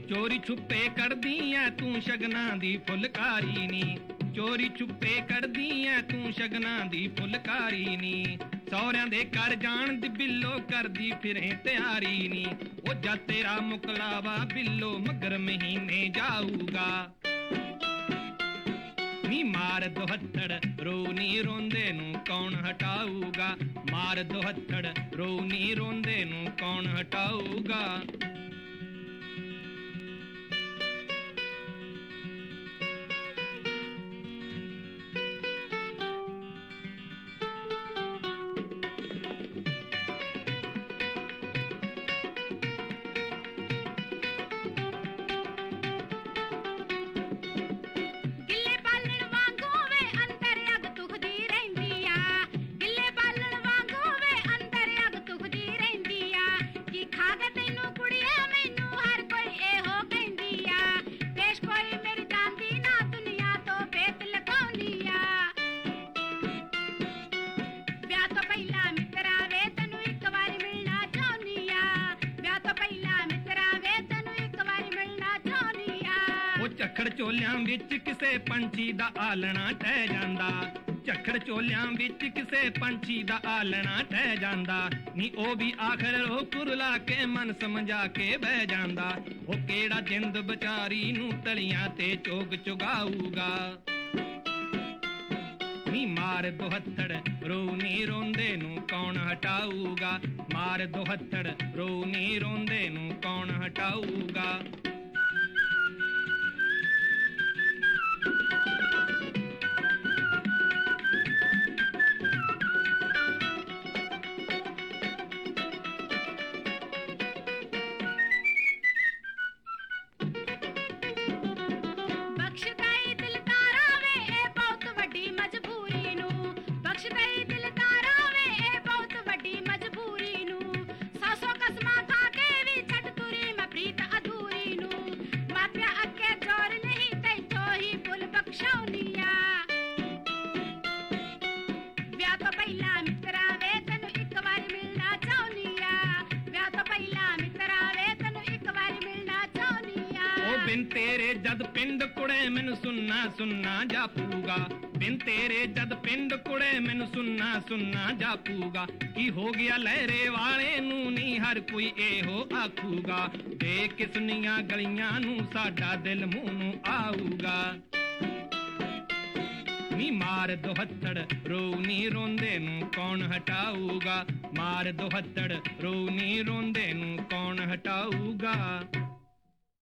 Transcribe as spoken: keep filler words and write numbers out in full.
ਚੋਰੀ ਛੁਪੇ ਕਰਦੀ ਐ ਤੂੰ ਸ਼ਗਨਾਂ ਦੀ ਫੁਲਕਾਰੀ ਨੀ, ਚੋਰੀ ਛੁਪੇ ਕਰਦੀ ਐ ਤੂੰ ਸ਼ਗਨਾਂ ਦੀ ਫੁਲਕਾਰੀ ਨੀ। ਸਹੁਰਿਆਂ ਦੇ ਘਰ ਜਾਣ ਦੀ ਬਿੱਲੋ ਕਰਦੀ ਫਿਰੇ ਤਿਆਰੀ ਨੀ, ਉਹ ਜਾ ਤੇਰਾ ਮੁਕਲਾਵਾ ਬਿੱਲੋ ਮਗਰ ਮਹੀਨੇ ਜਾਊਗਾ। ਨੀ ਮਾਰ ਦੁਹੱਥੜ ਰੋ ਨੀ ਰੋਂਦੇ ਨੂੰ ਕੌਣ ਹਟਾਊਗਾ, ਮਾਰ ਦੁਹੱਥੜ ਰੋ ਨੀ ਰੋਂਦੇ ਨੂੰ ਕੌਣ ਹਟਾਊਗਾ। ਝੱਖੜ ਚੋਲਿਆਂ ਵਿੱਚ ਕਿਸੇ ਪੰਛੀ ਦਾ ਆਲਣਾ ਟਹਿ ਜਾਂਦਾ, ਝੱਖੜ ਚੋਲਿਆਂ ਵਿੱਚ ਕਿਸੇ ਪੰਛੀ ਦਾ ਆਲਣਾ ਟਹਿ ਜਾਂਦਾ। ਨੀ ਉਹ ਵੀ ਆਖਰ ਉਹ ਕੁਰਲਾ ਕੇ ਮਨ ਸਮਝਾ ਕੇ ਬਹਿ ਜਾਂਦਾ, ਉਹ ਕਿਹੜਾ ਜਿੰਦ ਵਿਚਾਰੀ ਨੂੰ ਤਲੀਆਂ ਤੇ ਚੋਗ ਚੁਗਾਊਗਾ। ਨੀ ਮਾਰ ਦੁਹੱਥੜ ਰੋ ਨੀ ਰੋਂਦੇ ਨੂੰ ਕੌਣ ਹਟਾਊਗਾ, ਮਾਰ ਦੁਹੱਥੜ ਰੋ ਨੀ ਰੋਂਦੇ ਨੂੰ ਕੌਣ ਹਟਾਊਗਾ। ਬਿਨ ਤੇਰੇ ਜਦ ਪਿੰਡ ਕੁੜੇ ਮੈਨੂੰ ਸੁਣਨਾ ਸੁਣਨਾ ਜਾਪੂਗਾ, ਬਿਨ ਤੇਰੇ ਜਦ ਪਿੰਡ ਕੁੜੇ ਮੈਨੂੰ ਸੁਣਨਾ ਸੁਣਨਾ ਜਾਪੂਗਾ। ਕੀ ਹੋ ਗਿਆ ਲਹਿਰੇ ਵਾਲੇ ਨੂੰ ਨੀ ਹਰ ਕੋਈ ਇਹੋ ਆਖੂਗਾ, ਦੇਖ ਕੇ ਸੁਨੀਆਂ ਗਲੀਆਂ ਨੂੰ ਸਾਡਾ ਦਿਲ ਮੂੰਹ ਨੂੰ ਆਊਗਾ। ਨੀ ਮਾਰ ਦੁਹੱਥੜ ਰੋ ਨੀ ਰੋਂਦੇ ਨੂੰ ਕੌਣ ਹਟਾਊਗਾ, ਮਾਰ ਦੁਹੱਥੜ ਰੋ ਨੀ ਰੋਂਦੇ ਨੂੰ ਕੌਣ ਹਟਾਊਗਾ।